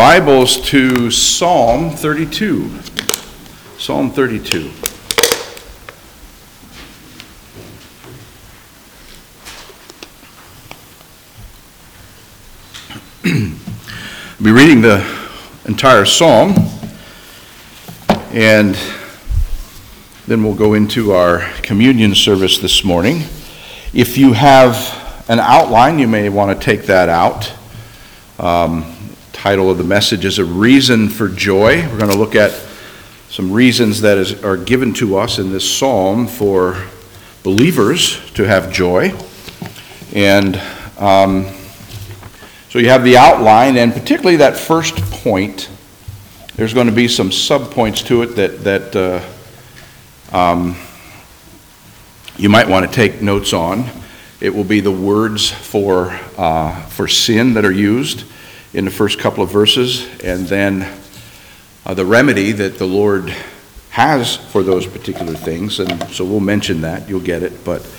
Bibles to Psalm 32. Psalm 32. I'll be reading the entire psalm, and then we'll go into our communion service this morning. If you have an outline, you may want to take that out. Title of the message is A Reason for Joy. We're going to look at some reasons that are given to us in this psalm for believers to have joy. And so you have the outline, and particularly that first point. There's going to be some subpoints to it that you might want to take notes on. It will be the words for sin that are used in the first couple of verses, and then the remedy that the Lord has for those particular things. And so we'll mention that. You'll get it, but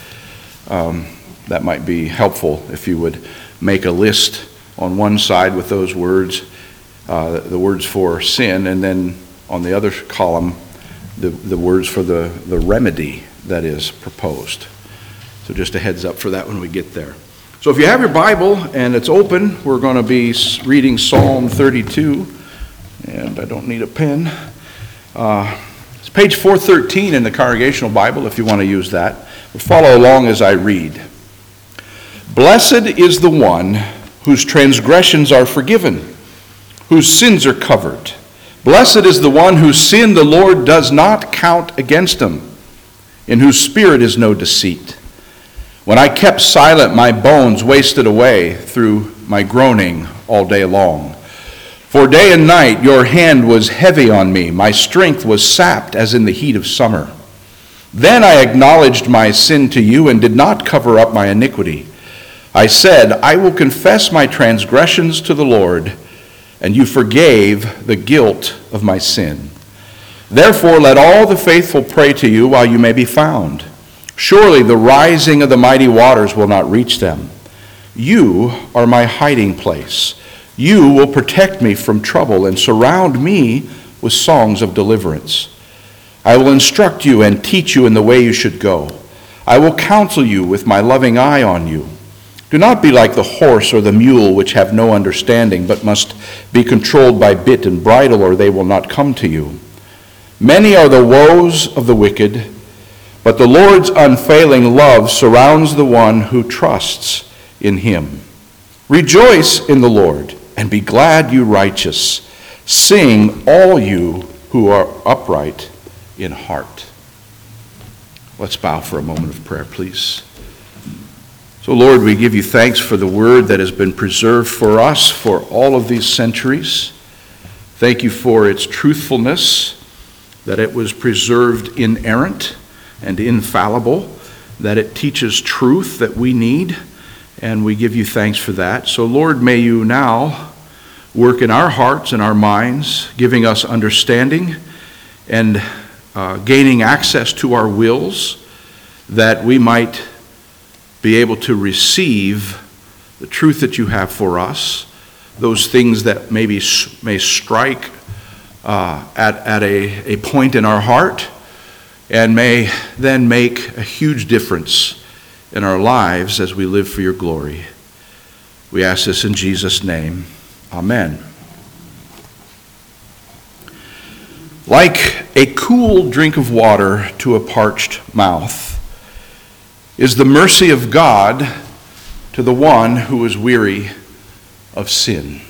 that might be helpful if you would make a list on one side with those words, the words for sin, and then on the other column, the words for the remedy that is proposed. So just a heads up for that when we get there. So if you have your Bible and it's open, we're going to be reading Psalm 32, and I don't need a pen. It's page 413 in the Congregational Bible if you want to use that. But follow along as I read. Blessed is the one whose transgressions are forgiven, whose sins are covered. Blessed is the one whose sin the Lord does not count against him, in whose spirit is no deceit. When I kept silent, my bones wasted away through my groaning all day long. For day and night your hand was heavy on me. My strength was sapped as in the heat of summer. Then I acknowledged my sin to you and did not cover up my iniquity. I said, I will confess my transgressions to the Lord, and you forgave the guilt of my sin. Therefore let all the faithful pray to you while you may be found. Surely the rising of the mighty waters will not reach them. You are my hiding place. You will protect me from trouble and surround me with songs of deliverance. I will instruct you and teach you in the way you should go. I will counsel you with my loving eye on you. Do not be like the horse or the mule, which have no understanding, but must be controlled by bit and bridle, or they will not come to you. Many are the woes of the wicked, but the Lord's unfailing love surrounds the one who trusts in him. Rejoice in the Lord, and be glad, you righteous. Sing, all you who are upright in heart. Let's bow for a moment of prayer, please. So, Lord, we give you thanks for the word that has been preserved for us for all of these centuries. Thank you for its truthfulness, that it was preserved inerrant and infallible, that it teaches truth that we need, and we give you thanks for that. So, Lord, may you now work in our hearts and our minds, giving us understanding and gaining access to our wills, that we might be able to receive the truth that you have for us, those things that maybe may strike at a point in our heart and may then make a huge difference in our lives as we live for your glory. We ask this in Jesus' name. Amen. Like a cool drink of water to a parched mouth is the mercy of God to the one who is weary of sin.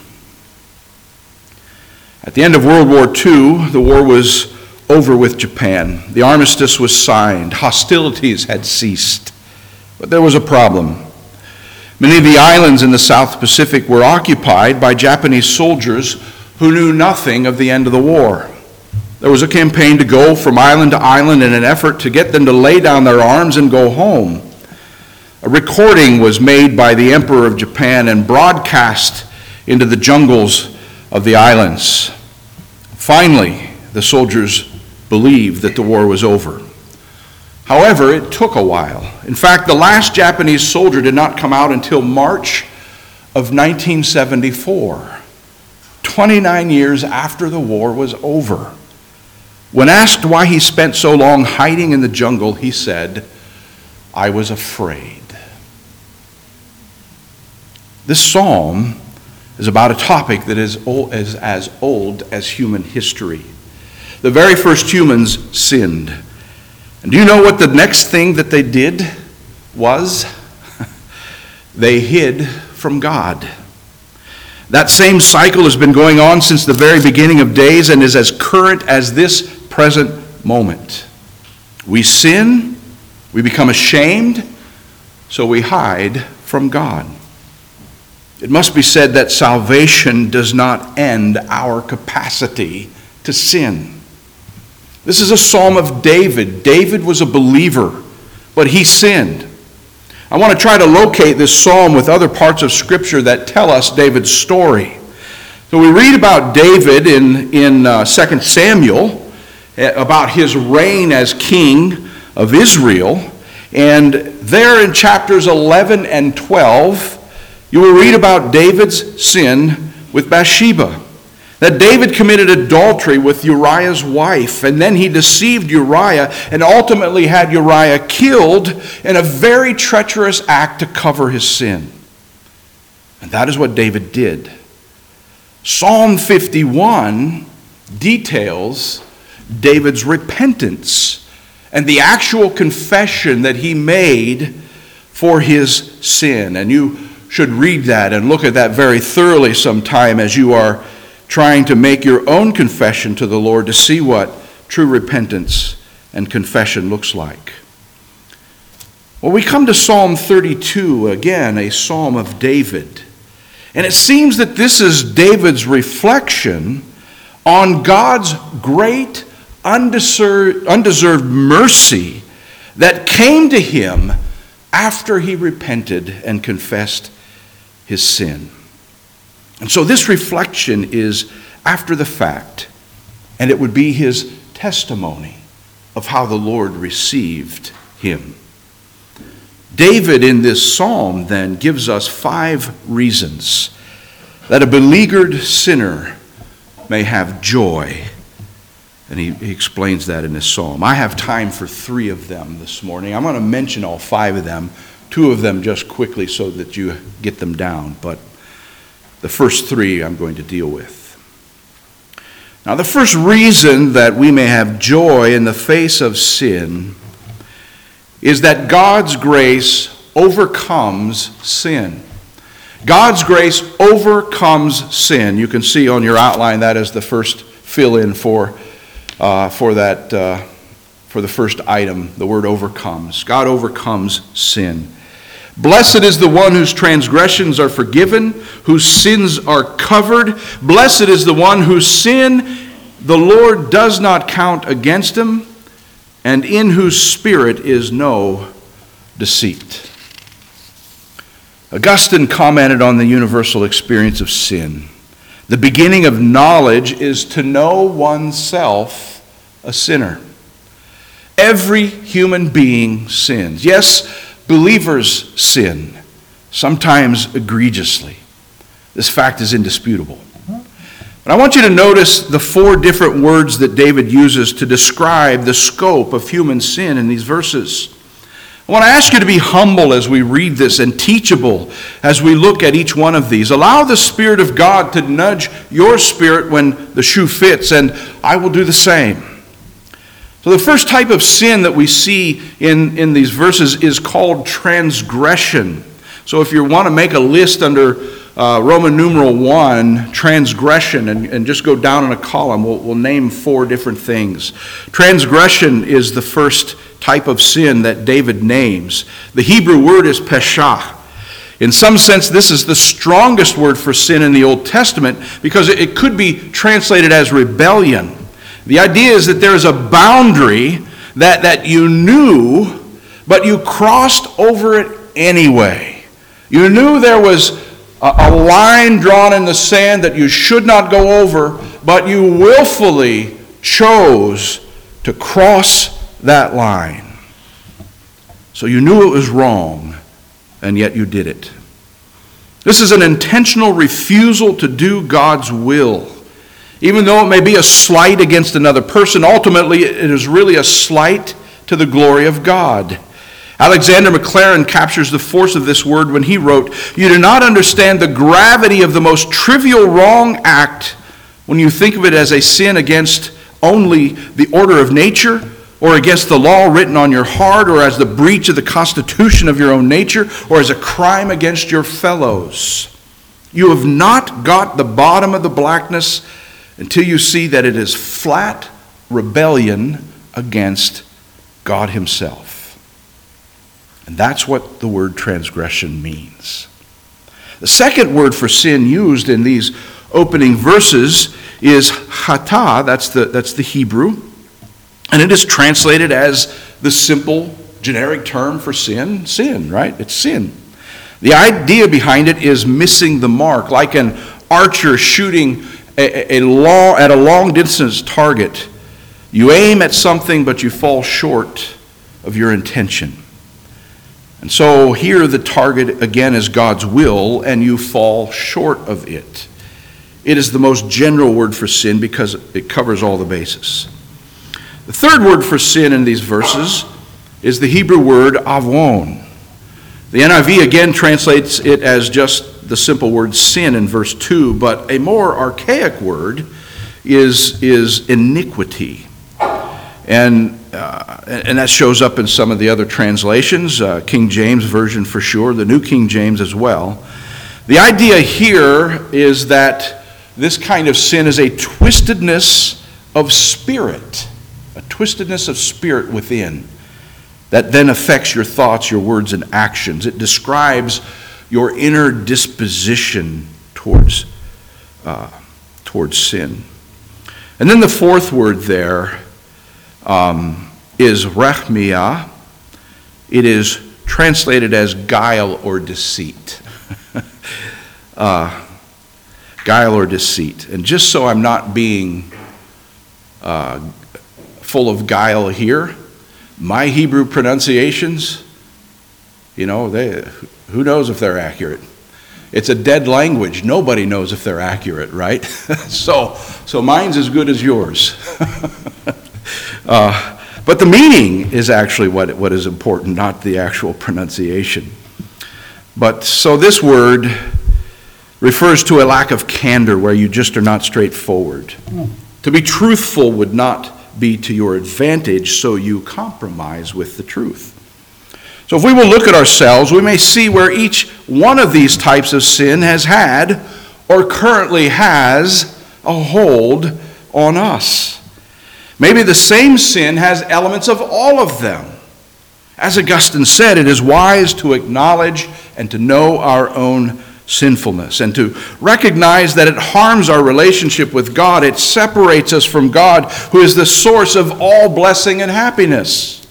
At the end of World War II, the war was over with Japan. The armistice was signed. Hostilities had ceased. But there was a problem. Many of the islands in the South Pacific were occupied by Japanese soldiers who knew nothing of the end of the war. There was a campaign to go from island to island in an effort to get them to lay down their arms and go home. A recording was made by the Emperor of Japan and broadcast into the jungles of the islands. Finally, the soldiers believed that the war was over. However, it took a while. In fact, the last Japanese soldier did not come out until March of 1974. 29 years after the war was over. When asked why he spent so long hiding in the jungle, he said, "I was afraid." This psalm is about a topic that is as old as human history. The very first humans sinned. And do you know what the next thing that they did was? They hid from God. That same cycle has been going on since the very beginning of days and is as current as this present moment. We sin, we become ashamed, so we hide from God. It must be said that salvation does not end our capacity to sin. This is a psalm of David. David was a believer, but he sinned. I want to try to locate this psalm with other parts of Scripture that tell us David's story. So we read about David in 2 Samuel, about his reign as king of Israel. And there in chapters 11 and 12, you will read about David's sin with Bathsheba. That David committed adultery with Uriah's wife, and then he deceived Uriah and ultimately had Uriah killed in a very treacherous act to cover his sin. And that is what David did. Psalm 51 details David's repentance and the actual confession that he made for his sin. And you should read that and look at that very thoroughly sometime as you are trying to make your own confession to the Lord to see what true repentance and confession looks like. Well, we come to Psalm 32, again, a psalm of David. And it seems that this is David's reflection on God's great, undeserved mercy that came to him after he repented and confessed his sin. And so this reflection is after the fact, and it would be his testimony of how the Lord received him. David in this psalm then gives us 5 reasons that a beleaguered sinner may have joy. And he explains that in this psalm. I have time for 3 of them this morning. I'm going to mention all 5 of them, 2 of them just quickly so that you get them down. But the first 3 I'm going to deal with. Now, the first reason that we may have joy in the face of sin is that God's grace overcomes sin. God's grace overcomes sin. You can see on your outline that is the first fill-in for the first item, the word overcomes. God overcomes sin. Blessed is the one whose transgressions are forgiven, whose sins are covered. Blessed is the one whose sin the Lord does not count against him, and in whose spirit is no deceit. Augustine commented on the universal experience of sin. The beginning of knowledge is to know oneself a sinner. Every human being sins. Yes, believers sin, sometimes egregiously. This fact is indisputable. But I want you to notice the 4 different words that David uses to describe the scope of human sin in these verses. I want to ask you to be humble as we read this and teachable as we look at each one of these. Allow the Spirit of God to nudge your spirit when the shoe fits, and I will do the same. So the first type of sin that we see in these verses is called transgression. So if you want to make a list under Roman numeral 1, transgression, and just go down in a column, we'll name 4 different things. Transgression is the first type of sin that David names. The Hebrew word is peshah. In some sense, this is the strongest word for sin in the Old Testament because it could be translated as rebellion. The idea is that there is a boundary that you knew, but you crossed over it anyway. You knew there was a line drawn in the sand that you should not go over, but you willfully chose to cross that line. So you knew it was wrong, and yet you did it. This is an intentional refusal to do God's will. Even though it may be a slight against another person, ultimately it is really a slight to the glory of God. Alexander Maclaren captures the force of this word when he wrote, "You do not understand the gravity of the most trivial wrong act when you think of it as a sin against only the order of nature, or against the law written on your heart, or as the breach of the constitution of your own nature, or as a crime against your fellows. You have not got the bottom of the blackness until you see that it is flat rebellion against God himself." And that's what the word transgression means. The second word for sin used in these opening verses is chata, that's the Hebrew, and it is translated as the simple generic term for sin, right? It's sin. The idea behind it is missing the mark, like an archer shooting at a long distance target. You aim at something, but you fall short of your intention. And so here the target again is God's will, and you fall short of it. It is the most general word for sin because it covers all the bases. The third word for sin in these verses is the Hebrew word avon. The NIV again translates it as just the simple word sin in verse 2, but a more archaic word is iniquity. And that shows up in some of the other translations, King James Version for sure, the New King James as well. The idea here is that this kind of sin is a twistedness of spirit within that then affects your thoughts, your words, and actions. It describes your inner disposition towards sin. And then the fourth word there is rachmia. It is translated as guile or deceit. Guile or deceit. And just so I'm not being full of guile here, my Hebrew pronunciations, who knows if they're accurate? It's a dead language. Nobody knows if they're accurate, right? So mine's as good as yours. But the meaning is actually what is important, not the actual pronunciation. But so this word refers to a lack of candor where you just are not straightforward. To be truthful would not be to your advantage, so you compromise with the truth. So if we will look at ourselves, we may see where each one of these types of sin has had or currently has a hold on us. Maybe the same sin has elements of all of them. As Augustine said, it is wise to acknowledge and to know our own sinfulness and to recognize that it harms our relationship with God. It separates us from God, who is the source of all blessing and happiness.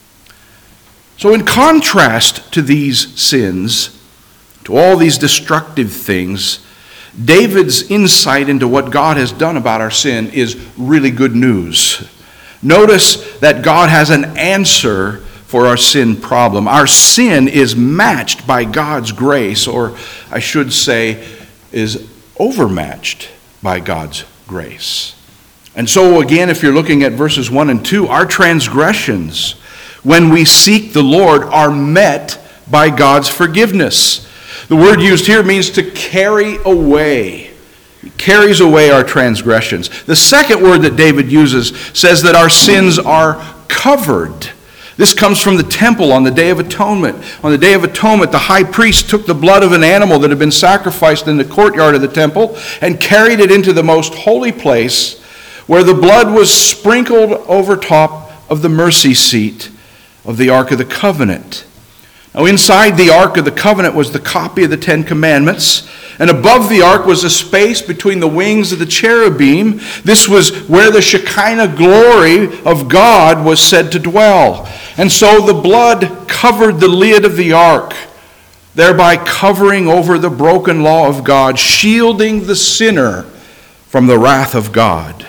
So in contrast to these sins, to all these destructive things, David's insight into what God has done about our sin is really good news. Notice that God has an answer for our sin problem. Our sin is matched by God's grace, or I should say, is overmatched by God's grace. And so again, if you're looking at verses 1 and 2, our transgressions, when we seek the Lord, are met by God's forgiveness. The word used here means to carry away. It carries away our transgressions. The second word that David uses says that our sins are covered. This comes from the temple on the Day of Atonement. On the Day of Atonement, the high priest took the blood of an animal that had been sacrificed in the courtyard of the temple and carried it into the most holy place, where the blood was sprinkled over top of the mercy seat of the Ark of the Covenant. Now inside the Ark of the Covenant was the copy of the Ten Commandments, and above the Ark was a space between the wings of the cherubim. This was where the Shekinah glory of God was said to dwell. And so the blood covered the lid of the Ark, thereby covering over the broken law of God, shielding the sinner from the wrath of God.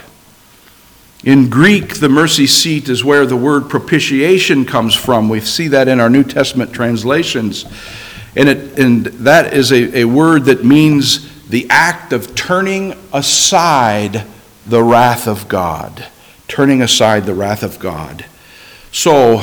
In Greek, the mercy seat is where the word propitiation comes from. We see that in our New Testament translations. And that is a word that means the act of turning aside the wrath of God. Turning aside the wrath of God. So,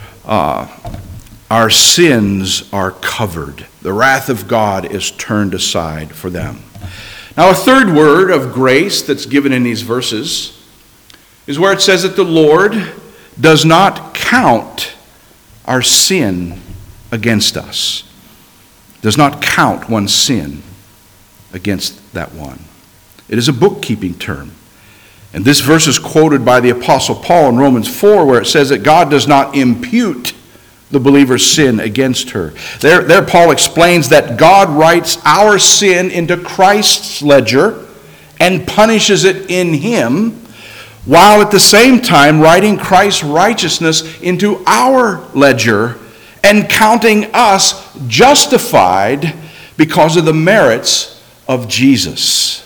our sins are covered. The wrath of God is turned aside for them. Now, a third word of grace that's given in these verses is where it says that the Lord does not count our sin against us. Does not count one's sin against that one. It is a bookkeeping term. And this verse is quoted by the Apostle Paul in Romans 4, where it says that God does not impute the believer's sin against her. There Paul explains that God writes our sin into Christ's ledger and punishes it in him, while at the same time writing Christ's righteousness into our ledger and counting us justified because of the merits of Jesus.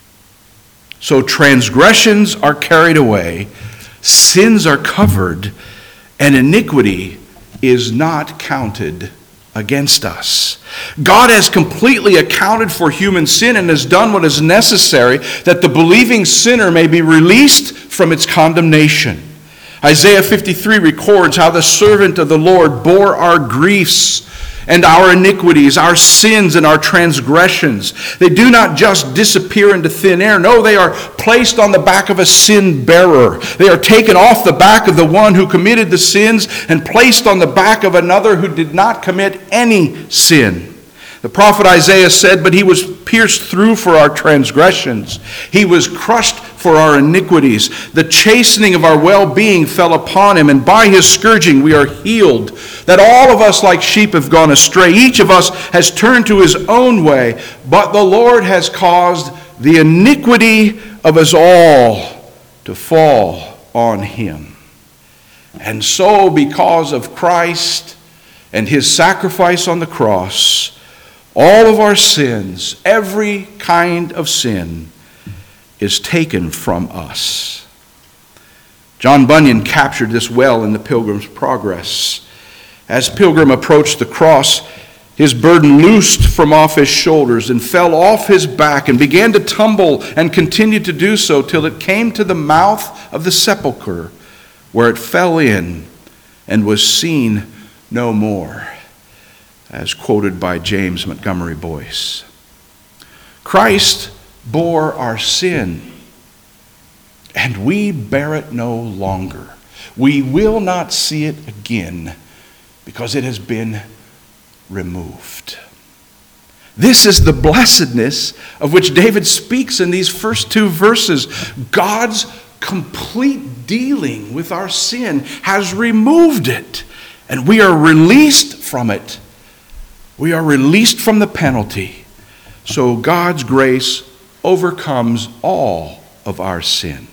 So transgressions are carried away, sins are covered, and iniquity is not counted against us. God has completely accounted for human sin and has done what is necessary that the believing sinner may be released from its condemnation. Isaiah 53 records how the servant of the Lord bore our griefs and our iniquities, our sins and our transgressions. They do not just disappear into thin air. No, they are placed on the back of a sin bearer. They are taken off the back of the one who committed the sins and placed on the back of another who did not commit any sin. The prophet Isaiah said, "But he was pierced through for our transgressions. He was crushed for our iniquities. The chastening of our well-being fell upon him, and by his scourging we are healed. That all of us like sheep have gone astray. Each of us has turned to his own way, but the Lord has caused the iniquity of us all to fall on him." And so, because of Christ and his sacrifice on the cross, all of our sins, every kind of sin, is taken from us. John Bunyan captured this well in the Pilgrim's Progress. As Pilgrim approached the cross, his burden loosed from off his shoulders and fell off his back and began to tumble and continued to do so till it came to the mouth of the sepulchre, where it fell in and was seen no more, as quoted by James Montgomery Boyce. Christ bore our sin, and we bear it no longer. We will not see it again because it has been removed. This is the blessedness of which David speaks in these first two verses. God's complete dealing with our sin has removed it, and we are released from it. We are released from the penalty. So God's grace overcomes all of our sin.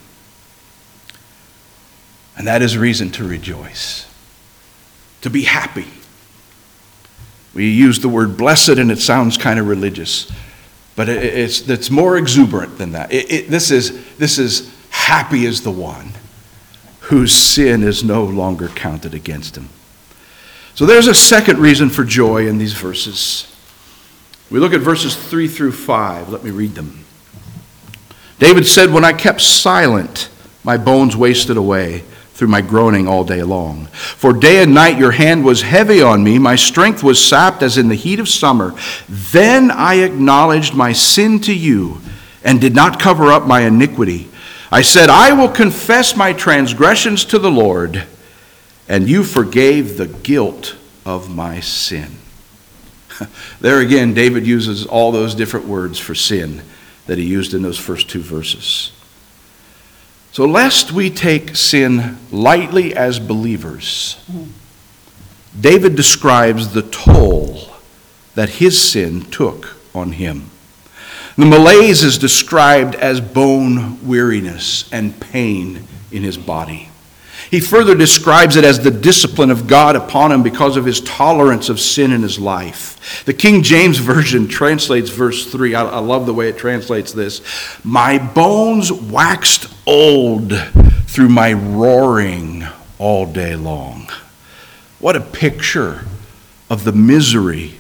And that is reason to rejoice, to be happy. We use the word blessed and it sounds kind of religious, but it's more exuberant than that. This is happy is the one whose sin is no longer counted against him. So there's a second reason for joy in these verses. We look at verses 3 through 5. Let me read them. David said, "When I kept silent, my bones wasted away through my groaning all day long. For day and night your hand was heavy on me. My strength was sapped as in the heat of summer. Then I acknowledged my sin to you and did not cover up my iniquity. I said, I will confess my transgressions to the Lord, and you forgave the guilt of my sin." There again, David uses all those different words for sin that he used in those first two verses. So lest we take sin lightly as believers, David describes the toll that his sin took on him. The malaise is described as bone weariness and pain in his body. He further describes it as the discipline of God upon him because of his tolerance of sin in his life. The King James Version translates verse 3. I love the way it translates this. "My bones waxed old through my roaring all day long." What a picture of the misery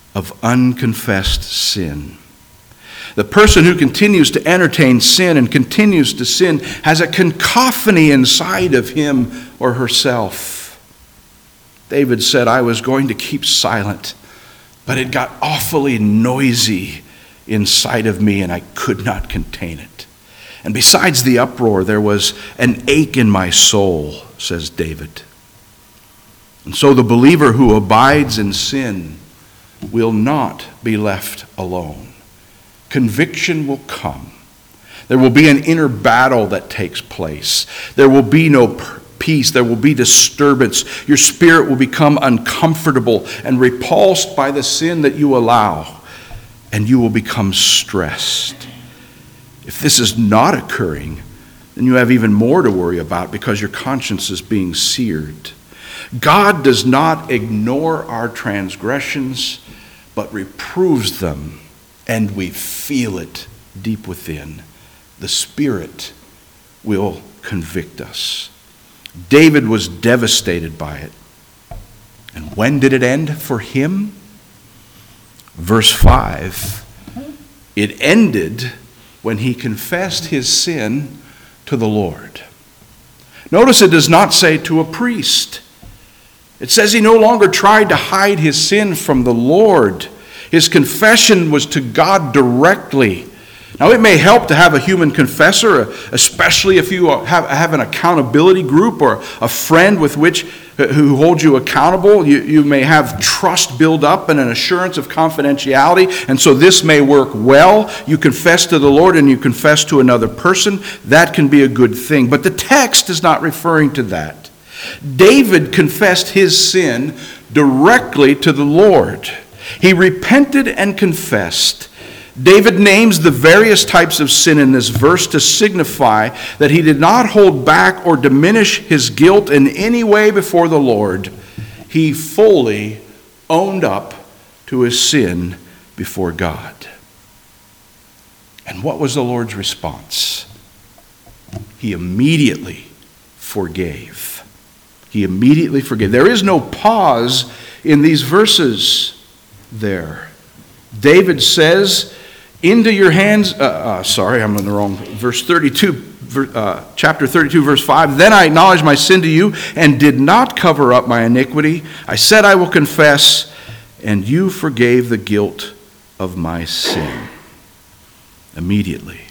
of unconfessed sin. The person who continues to entertain sin and continues to sin has a cacophony inside of him or herself. David said, I was going to keep silent, but it got awfully noisy inside of me and I could not contain it. And besides the uproar, there was an ache in my soul, says David. And so the believer who abides in sin will not be left alone. Conviction will come. There will be an inner battle that takes place. There will be no peace. There will be disturbance. Your spirit will become uncomfortable and repulsed by the sin that you allow, and you will become stressed. If this is not occurring, then you have even more to worry about because your conscience is being seared. God does not ignore our transgressions, but reproves them, and we feel it deep within. The Spirit will convict us. David was devastated by it. And when did it end for him? Verse 5, it ended when he confessed his sin to the Lord. Notice it does not say to a priest. It says he no longer tried to hide his sin from the Lord. His confession was to God directly. Now, it may help to have a human confessor, especially if you have an accountability group or a friend with which who holds you accountable. You may have trust build up and an assurance of confidentiality, and so this may work well. You confess to the Lord and you confess to another person. That can be a good thing. But the text is not referring to that. David confessed his sin directly to the Lord. He repented and confessed. David names the various types of sin in this verse to signify that he did not hold back or diminish his guilt in any way before the Lord. He fully owned up to his sin before God. And what was the Lord's response? He immediately forgave. He immediately forgave. There is no pause in these verses there. David says, into your hands, I'm in the wrong, verse 32, chapter 32, verse 5. Then I acknowledged my sin to you and did not cover up my iniquity. I said I will confess, and you forgave the guilt of my sin. Immediately.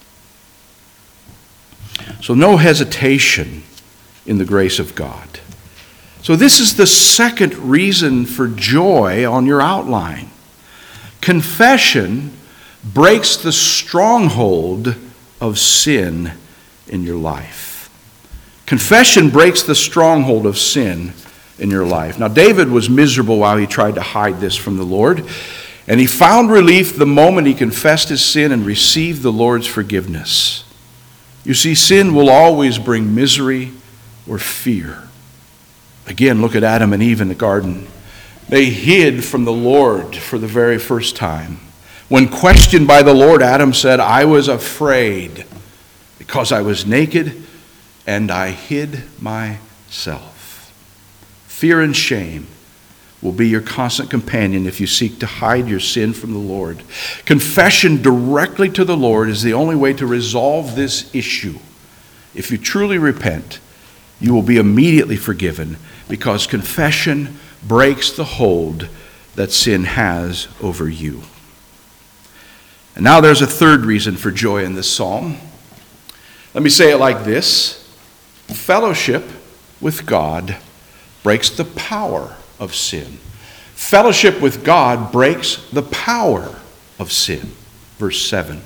So no hesitation in the grace of God. So this is the second reason for joy on your outline. Confession breaks the stronghold of sin in your life. Confession breaks the stronghold of sin in your life. Now, David was miserable while he tried to hide this from the Lord, and he found relief the moment he confessed his sin and received the Lord's forgiveness. You see, sin will always bring misery or fear. Again, look at Adam and Eve in the garden. They hid from the Lord for the very first time. When questioned by the Lord, Adam said, I was afraid because I was naked and I hid myself. Fear and shame will be your constant companion if you seek to hide your sin from the Lord. Confession directly to the Lord is the only way to resolve this issue. If you truly repent, you will be immediately forgiven because confession breaks the hold that sin has over you. And now there's a third reason for joy in this psalm. Let me say it like this. Fellowship with God breaks the power of sin. Fellowship with God breaks the power of sin. Verse 7.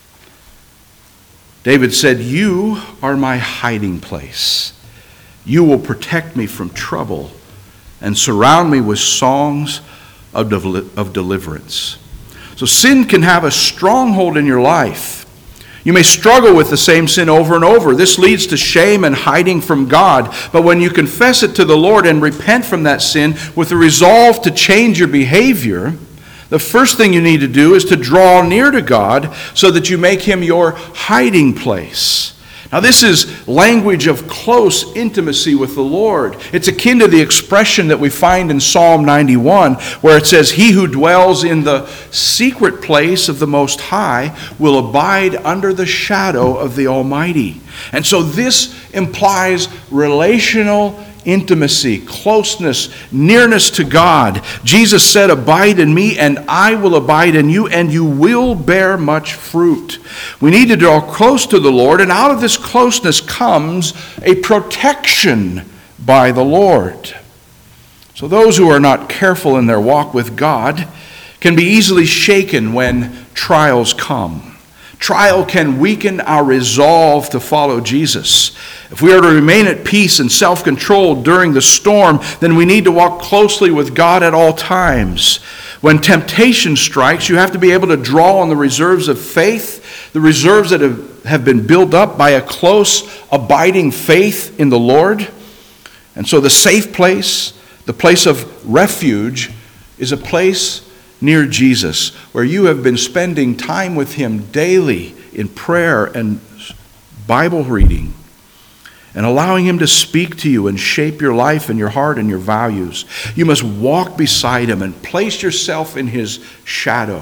David said, you are my hiding place. You will protect me from trouble and surround me with songs of deliverance. So sin can have a stronghold in your life. You may struggle with the same sin over and over. This leads to shame and hiding from God. But when you confess it to the Lord and repent from that sin with the resolve to change your behavior, the first thing you need to do is to draw near to God so that you make Him your hiding place. Now, this is language of close intimacy with the Lord. It's akin to the expression that we find in Psalm 91, where it says, "He who dwells in the secret place of the Most High will abide under the shadow of the Almighty." And so this implies relational intimacy, closeness, nearness to God. Jesus said, "Abide in me, and I will abide in you, and you will bear much fruit." We need to draw close to the Lord, and out of this closeness comes a protection by the Lord. So those who are not careful in their walk with God can be easily shaken when trials come. Trial can weaken our resolve to follow Jesus. If we are to remain at peace and self-control during the storm, then we need to walk closely with God at all times. When temptation strikes, you have to be able to draw on the reserves of faith, the reserves that have been built up by a close, abiding faith in the Lord. And so the safe place, the place of refuge, is a place near Jesus, where you have been spending time with Him daily in prayer and Bible reading, and allowing Him to speak to you and shape your life and your heart and your values. You must walk beside Him and place yourself in His shadow.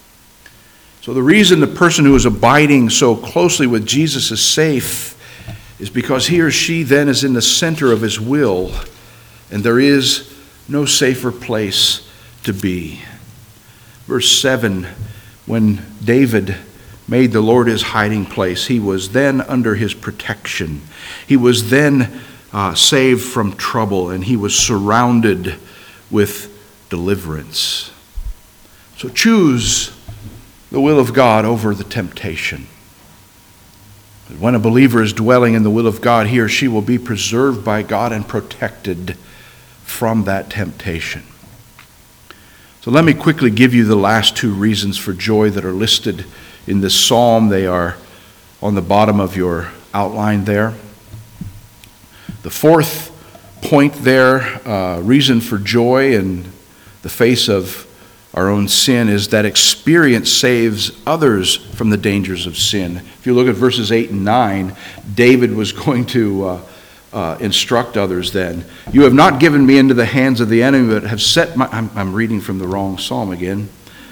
So the reason the person who is abiding so closely with Jesus is safe is because he or she then is in the center of His will, and there is no safer place to be. Verse 7, when David made the Lord his hiding place, he was then under His protection. He was then saved from trouble, and he was surrounded with deliverance. So choose the will of God over the temptation. When a believer is dwelling in the will of God, he or she will be preserved by God and protected from that temptation. So let me quickly give you the last two reasons for joy that are listed in this psalm. They are on the bottom of your outline there. The fourth point there, reason for joy in the face of our own sin, is that experience saves others from the dangers of sin. If you look at verses 8 and 9, David was going to instruct others then. "You have not given me into the hands of the enemy, but have set my..." I'm reading from the wrong psalm again.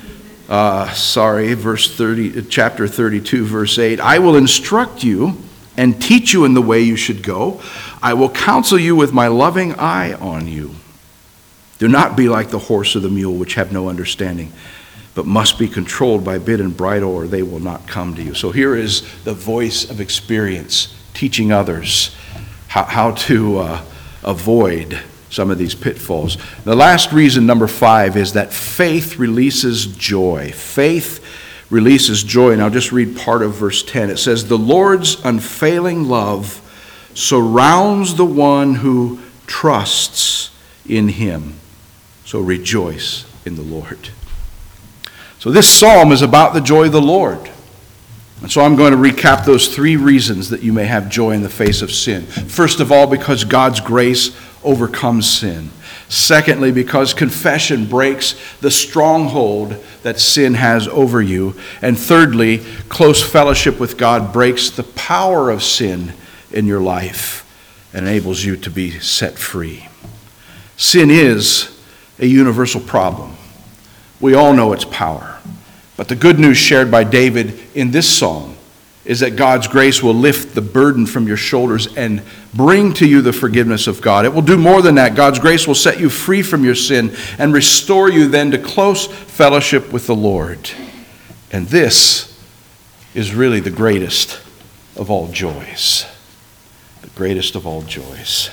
Chapter 32, verse 8. "I will instruct you and teach you in the way you should go. I will counsel you with my loving eye on you. Do not be like the horse or the mule, which have no understanding, but must be controlled by bit and bridle, or they will not come to you." So here is the voice of experience teaching others how to avoid some of these pitfalls. The last reason, number 5, is that faith releases joy. Faith releases joy. And I'll just read part of verse 10. It says, "The Lord's unfailing love surrounds the one who trusts in Him. So rejoice in the Lord." So this psalm is about the joy of the Lord. And so I'm going to recap those 3 reasons that you may have joy in the face of sin. First of all, because God's grace overcomes sin. Secondly, because confession breaks the stronghold that sin has over you. And thirdly, close fellowship with God breaks the power of sin in your life and enables you to be set free. Sin is a universal problem. We all know its power. But the good news shared by David in this psalm is that God's grace will lift the burden from your shoulders and bring to you the forgiveness of God. It will do more than that. God's grace will set you free from your sin and restore you then to close fellowship with the Lord. And this is really the greatest of all joys. The greatest of all joys.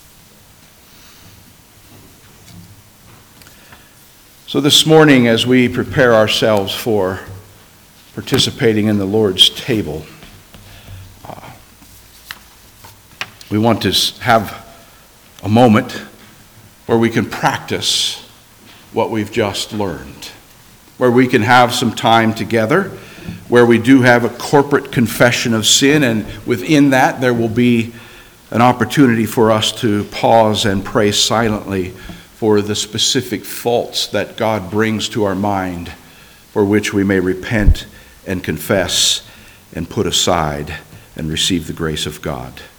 So this morning, as we prepare ourselves for participating in the Lord's table, we want to have a moment where we can practice what we've just learned, where we can have some time together, where we do have a corporate confession of sin, and within that there will be an opportunity for us to pause and pray silently for the specific faults that God brings to our mind, for which we may repent and confess and put aside and receive the grace of God.